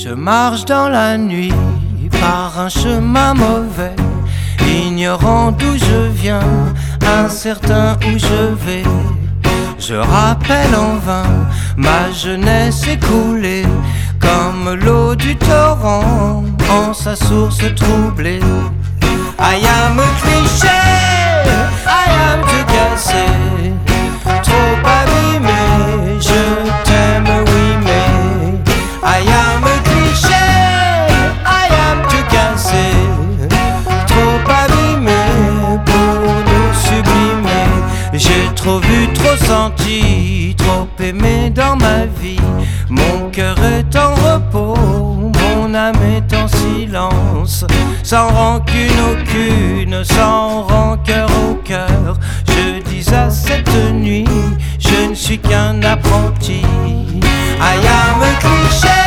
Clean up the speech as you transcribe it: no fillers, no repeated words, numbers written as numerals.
Je marche dans la nuit par un chemin mauvais, ignorant d'où je viens, incertain où je vais. Je rappelle en vain ma jeunesse écoulée, comme l'eau du torrent en sa source troublée. I am a cliché, I am tout cassé, trop abîmé, je t'aime oui mais. I am a cliché, I am tout cassé, trop abîmé pour nous sublimer. J'ai trop vu, trop senti, trop aimé dans ma vie. Mon cœur est en repos, mon âme est en silence, sans rancune aucune, sans rancœur au cœur. Je dis à cette nuit, je ne suis qu'un apprenti. I am a cliché.